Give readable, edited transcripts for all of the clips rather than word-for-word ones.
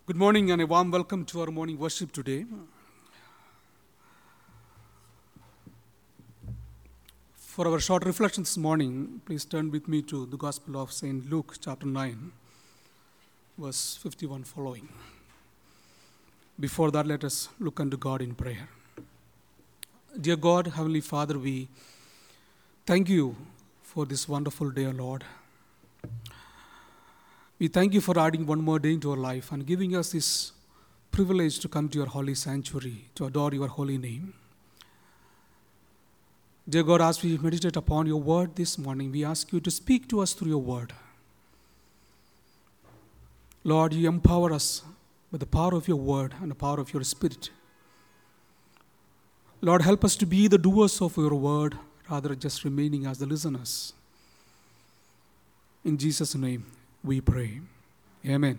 Good morning and a warm welcome to our morning worship today. For our short reflection this morning, please turn with me to the Gospel of St. Luke, chapter 9, verse 51 following. Before that, let us look unto God in prayer. Dear God, Heavenly Father, we thank you for this wonderful day, Lord. We thank you for adding one more day into our life and giving us this privilege to come to your holy sanctuary, to adore your holy name. Dear God, as we meditate upon your word this morning, we ask you to speak to us through your word. Lord, you empower us with the power of your word and the power of your spirit. Lord, help us to be the doers of your word rather than just remaining as the listeners. In Jesus' name we pray. Amen.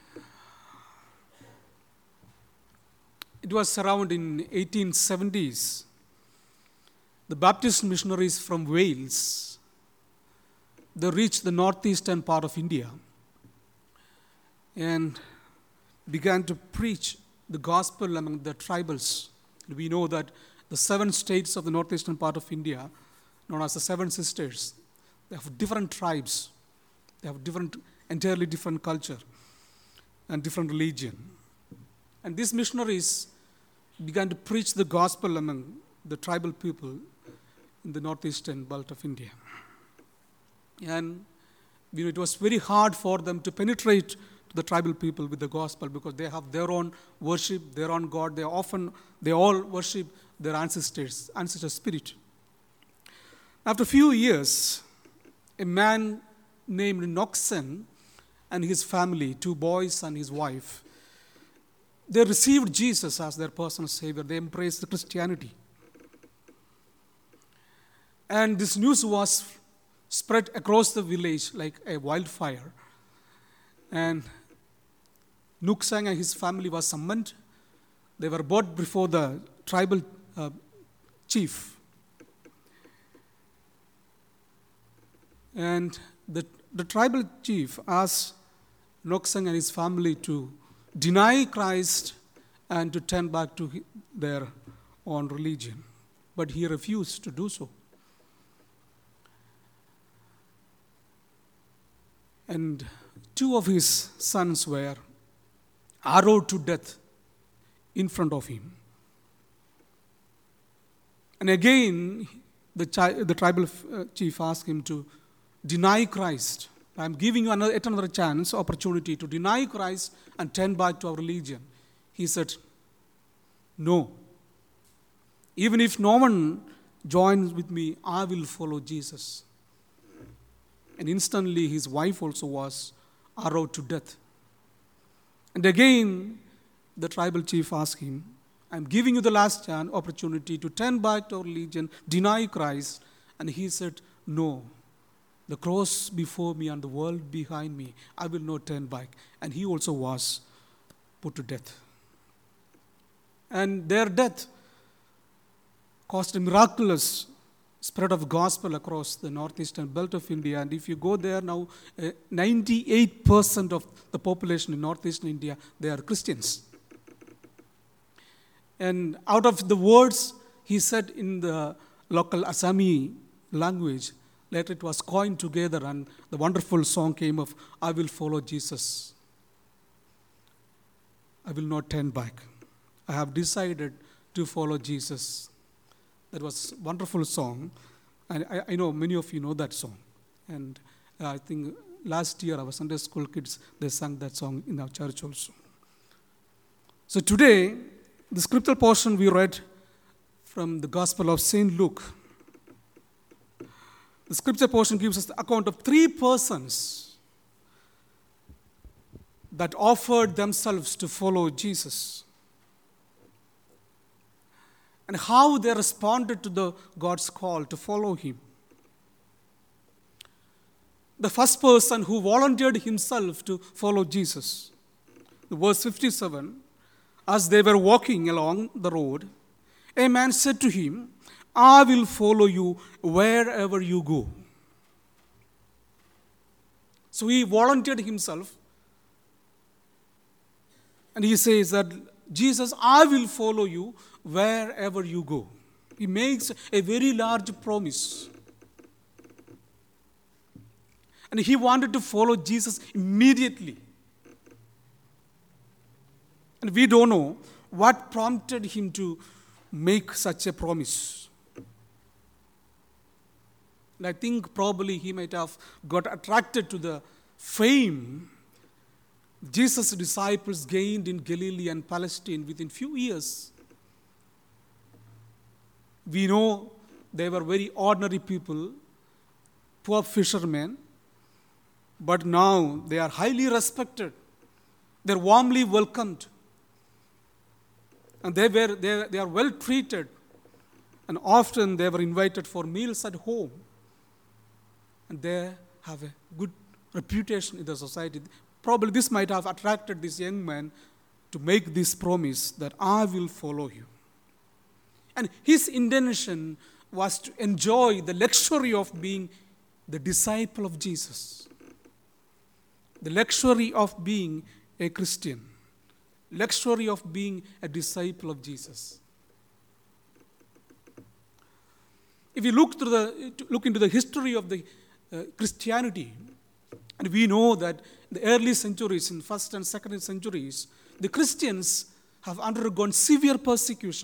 It was around in 1870s. The Baptist missionaries from Wales, they reached the northeastern part of India and began to preach the gospel among the tribals. We know that the 7 states of the northeastern part of India, known as the 7 sisters, they have different tribes. They have entirely different culture and different religion. And these missionaries began to preach the gospel among the tribal people in the northeastern belt of India. And it was very hard for them to penetrate to the tribal people with the gospel because they have their own worship, their own God. They all worship their ancestor spirit. After a few years, a man named Noxen and his family, 2 boys and his wife, they received Jesus as their personal Savior. They embraced Christianity. And this news was spread across the village like a wildfire. And Noxen and his family was summoned. They were brought before the tribal chief. And the tribal chief asked Noxen and his family to deny Christ and to turn back to their own religion. But he refused to do so. And 2 of his sons were arrowed to death in front of him. And again, the tribal chief asked him to deny Christ. I'm giving you yet another chance, opportunity to deny Christ and turn back to our religion. He said, no. Even if no one joins with me, I will follow Jesus. And instantly his wife also was arrowed to death. And again, the tribal chief asked him, I'm giving you the last chance, opportunity to turn back to our religion, deny Christ. And he said, no. The cross before me and the world behind me, I will not turn back. And he also was put to death. And their death caused a miraculous spread of gospel across the northeastern belt of India. And if you go there now, 98% of the population in northeastern India, they are Christians. And out of the words he said in the local Assami language, later it was coined together and the wonderful song came of, I will follow Jesus. I will not turn back. I have decided to follow Jesus. That was a wonderful song. And I know many of you know that song. And I think last year our Sunday school kids, they sang that song in our church also. So today, the scriptural portion we read from the Gospel of St. Luke. The scripture portion gives us the account of 3 persons that offered themselves to follow Jesus. And how they responded to God's call to follow him. The first person who volunteered himself to follow Jesus. Verse 57, as they were walking along the road, a man said to him, I will follow you wherever you go. So he volunteered himself And he says that, Jesus, I will follow you wherever you go. He makes a very large promise. And he wanted to follow Jesus immediately. And we don't know what prompted him to make such a promise. And I think probably he might have got attracted to the fame Jesus' disciples gained in Galilee and Palestine within few years. We know they were very ordinary people, poor fishermen, but now they are highly respected. They are warmly welcomed. And they are well treated. And often they were invited for meals at home. And they have a good reputation in the society. Probably this might have attracted this young man to make this promise that I will follow you. And his intention was to enjoy the luxury of being the disciple of Jesus. The luxury of being a Christian. Luxury of being a disciple of Jesus. If you look into the history of the Christianity, and we know that in the early centuries, in first and second centuries, the Christians have undergone severe persecution.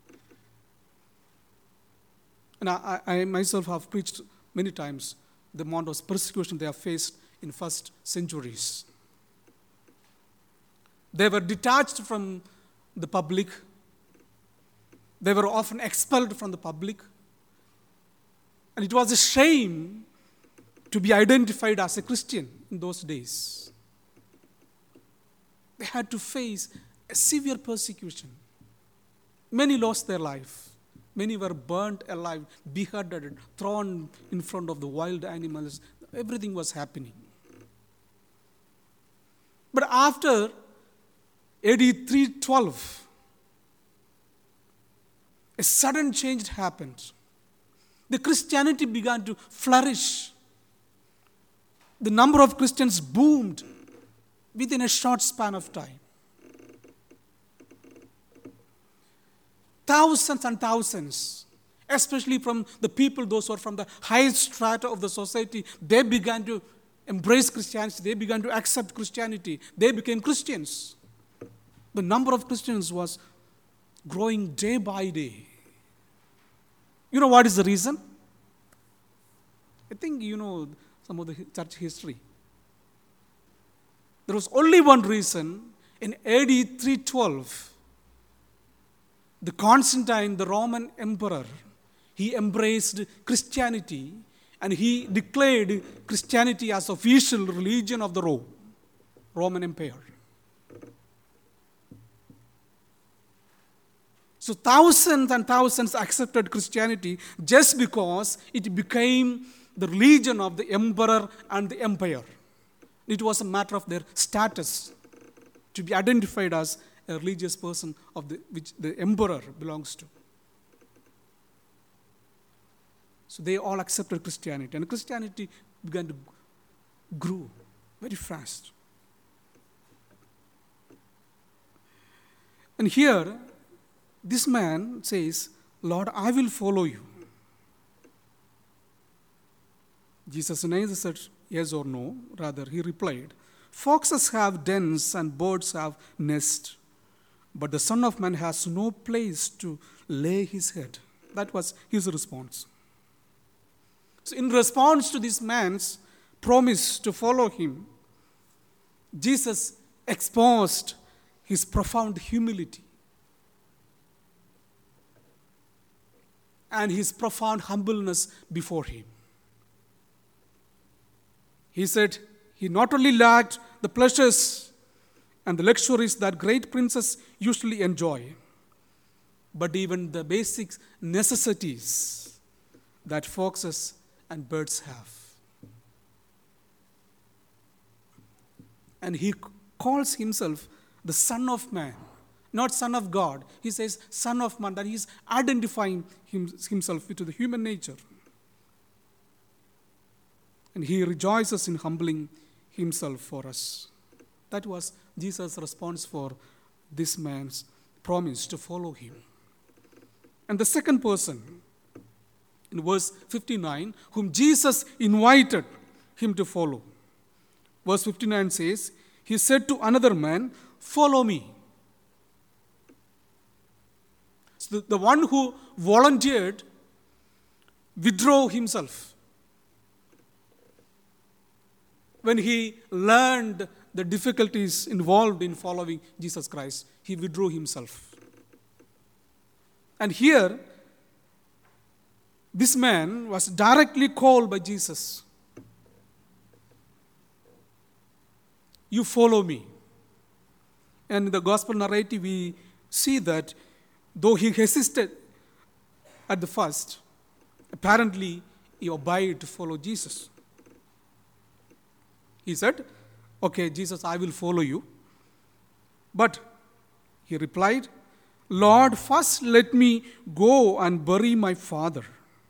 And I myself have preached many times the amount of persecution they have faced in first centuries. They were detached from the public. They were often expelled from the public. And it was a shame to be identified as a Christian in those days. They had to face a severe persecution. Many lost their life. Many were burnt alive, beheaded, thrown in front of the wild animals. Everything was happening. But after AD 312, a sudden change happened. The Christianity began to flourish. The number of Christians boomed within a short span of time. Thousands and thousands, especially from the people, those who are from the highest strata of the society, they began to embrace Christianity. They began to accept Christianity. They became Christians. The number of Christians was growing day by day. You know what is the reason? I think you know some of the church history. There was only one reason. In AD 312, the Constantine, the Roman emperor, he embraced Christianity and he declared Christianity as official religion of the Roman Empire. So thousands and thousands accepted Christianity just because it became the religion of the emperor and the empire. It was a matter of their status to be identified as a religious person of which the emperor belongs to. So they all accepted Christianity, and Christianity began to grow very fast. And here, this man says, Lord, I will follow you. Jesus neither said yes or no. Rather, he replied, foxes have dens and birds have nests, but the Son of Man has no place to lay his head. That was his response. So in response to this man's promise to follow him, Jesus exposed his profound humility and his profound humbleness before him. He said he not only lacked the pleasures and the luxuries that great princes usually enjoy, but even the basic necessities that foxes and birds have. And he calls himself the Son of Man, not Son of God. He says Son of Man, that he is identifying himself with the human nature. And he rejoices in humbling himself for us. That was Jesus responds for this man's promise to follow him. And the second person, in verse 59, whom Jesus invited him to follow. Verse 59 says, he said to another man, follow me. So the one who volunteered withdrew himself. When he learned the difficulties involved in following Jesus Christ, he withdrew himself. And here, this man was directly called by Jesus. You follow me. And in the gospel narrative, we see that though he hesitated at the first, apparently he obeyed to follow Jesus. He said, okay, Jesus, I will follow you. But he replied, Lord, first let me go and bury my father.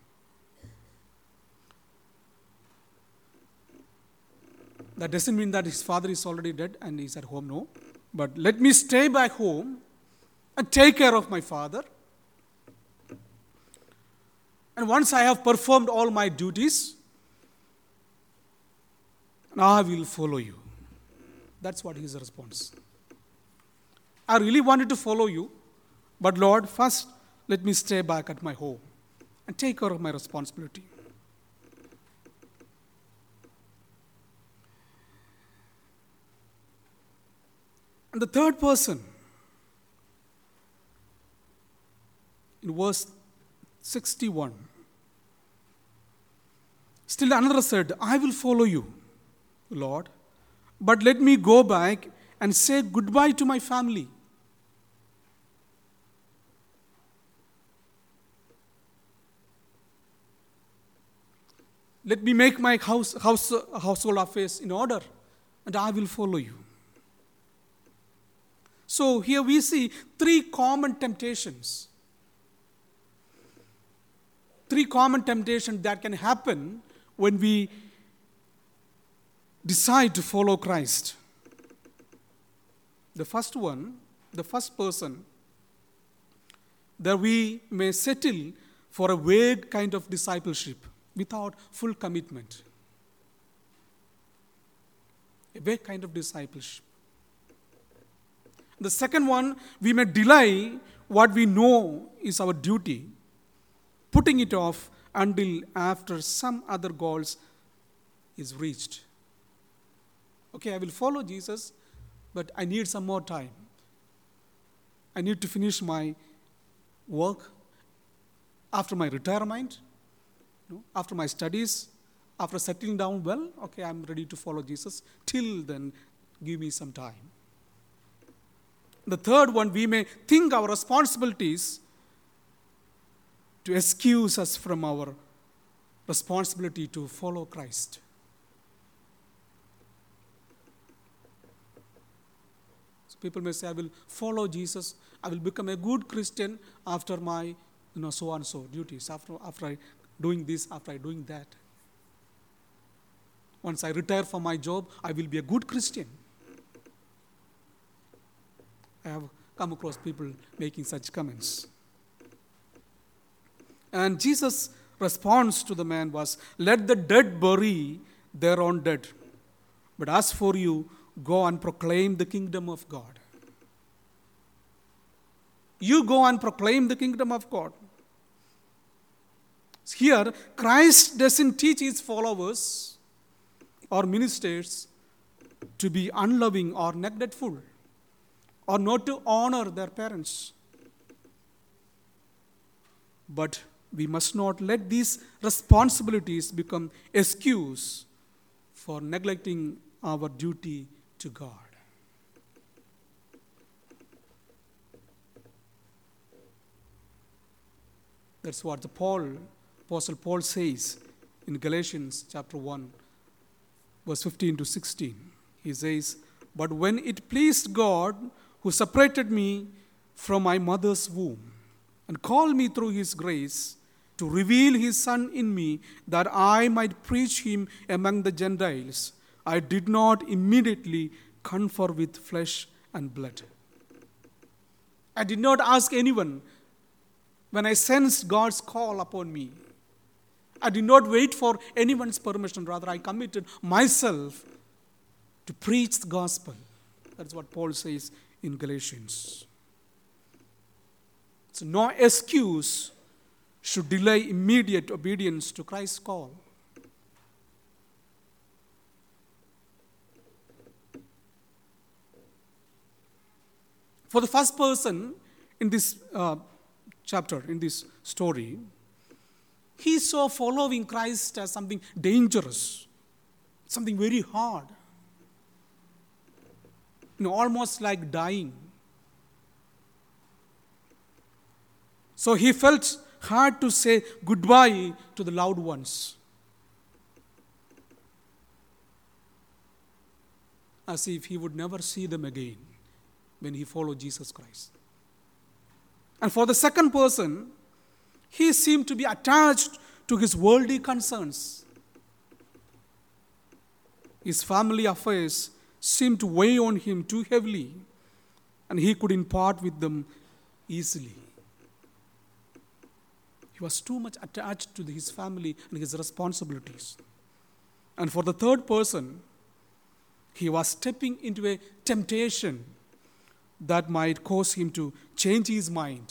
That doesn't mean that his father is already dead and he's at home, no. But let me stay back home and take care of my father. And once I have performed all my duties, I will follow you. That's what his response. I really wanted to follow you, but Lord, first let me stay back at my home and take care of my responsibility. And the third person, in verse 61, still another said, I will follow you, Lord, but let me go back and say goodbye to my family. Let me make my household affairs in order, and I will follow you. So here we see three common temptations. Three common temptations that can happen when we decide to follow Christ. The first one, the first person, that we may settle for a vague kind of discipleship without full commitment. A vague kind of discipleship. The second one, we may delay what we know is our duty, putting it off until after some other goals is reached. Okay, I will follow Jesus, but I need some more time. I need to finish my work after my retirement, after my studies, after settling down well. Okay, I'm ready to follow Jesus. Till then, give me some time. The third one, we may think our responsibilities to excuse us from our responsibility to follow Christ. So people may say, I will follow Jesus, I will become a good Christian after my so and so duties, after I doing this, after I doing that. Once I retire from my job, I will be a good Christian. I have come across people making such comments. And Jesus' response to the man was, let the dead bury their own dead. But as for you, go and proclaim the kingdom of God. You go and proclaim the kingdom of God. Here, Christ doesn't teach his followers or ministers to be unloving or neglectful, or not to honor their parents. But we must not let these responsibilities become excuse for neglecting our duty to God. That's what Apostle Paul says in Galatians chapter 1, verse 15 to 16. He says, but when it pleased God, who separated me from my mother's womb and called me through his grace to reveal his Son in me, that I might preach him among the Gentiles, I did not immediately confer with flesh and blood. I did not ask anyone when I sensed God's call upon me. I did not wait for anyone's permission. Rather, I committed myself to preach the gospel. That's what Paul says in Galatians. So no excuse should delay immediate obedience to Christ's call. For the first person in this chapter, in this story, he saw following Christ as something dangerous, something very hard, almost like dying. So he felt hard to say goodbye to the loved ones, as if he would never see them again when he followed Jesus Christ. And for the second person, he seemed to be attached to his worldly concerns. His family affairs seemed to weigh on him too heavily, and he couldn't part with them easily. He was too much attached to his family and his responsibilities. And for the third person, he was stepping into a temptation that might cause him to change his mind.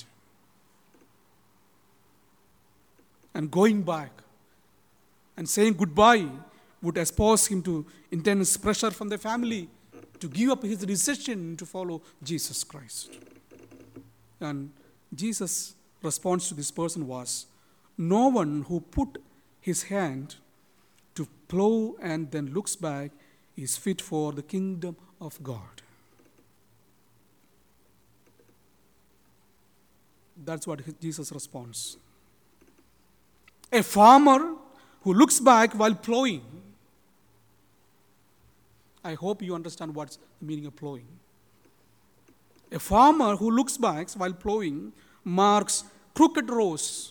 And going back and saying goodbye would expose him to intense pressure from the family to give up his decision to follow Jesus Christ. And Jesus' response to this person was, "No one who put his hand to plow and then looks back is fit for the kingdom of God." That's what Jesus responds. A farmer who looks back while plowing. I hope you understand what's the meaning of plowing. A farmer who looks back while plowing marks crooked rows,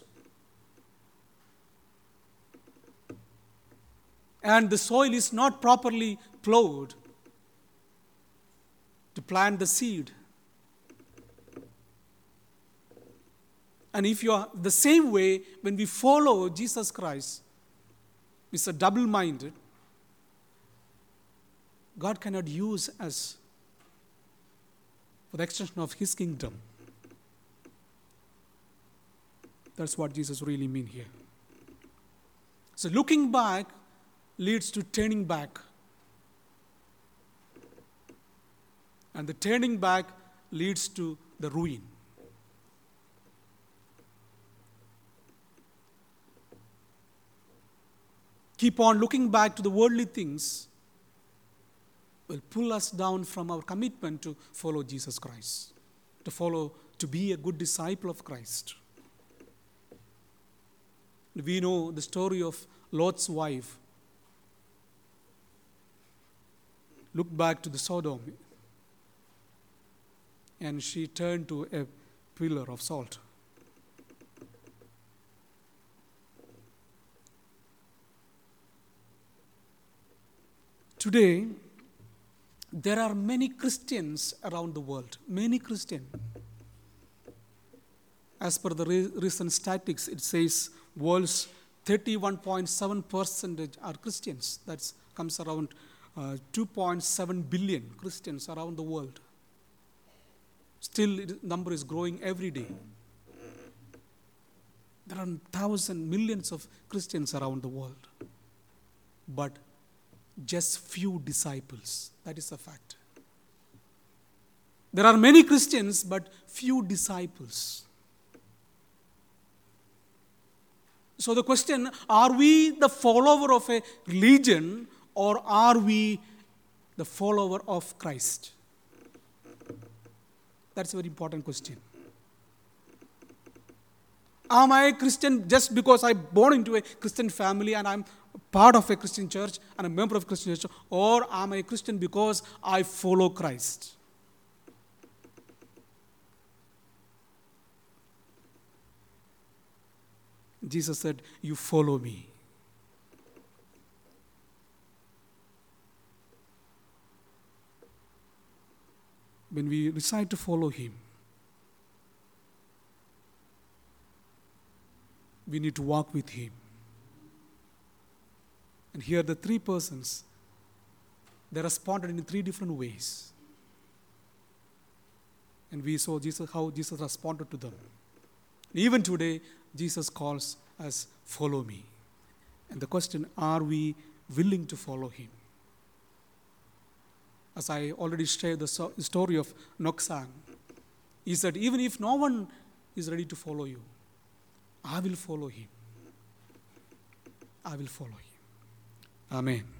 and the soil is not properly plowed to plant the seed. And if you are the same way, when we follow Jesus Christ, it's a double-minded. God cannot use us for the extension of His kingdom. That's what Jesus really means here. So looking back leads to turning back. And the turning back leads to the ruin. Keep on looking back to the worldly things will pull us down from our commitment to follow Jesus Christ, to be a good disciple of Christ. We know the story of Lot's wife. Look back to the Sodom, and she turned to a pillar of salt. Today, there are many Christians around the world. Many Christians. As per the recent statistics, it says world's 31.7% are Christians. That comes around 2.7 billion Christians around the world. Still, the number is growing every day. There are thousands, millions of Christians around the world. But just few disciples. That is a fact. There are many Christians, but few disciples. So the question, are we the follower of a religion or are we the follower of Christ? That's a very important question. Am I a Christian just because I born into a Christian family and I'm part of a Christian church and a member of a Christian church, or am I a Christian because I follow Christ? Jesus said, "You follow me." when we decide to follow Him, we need to walk with Him. And here the three persons, they responded in three different ways. And we saw how Jesus responded to them. Even today, Jesus calls us, follow me. And the question, are we willing to follow Him? As I already shared the story of Noksang, he said, even if no one is ready to follow you, I will follow him. I will follow him. Amen.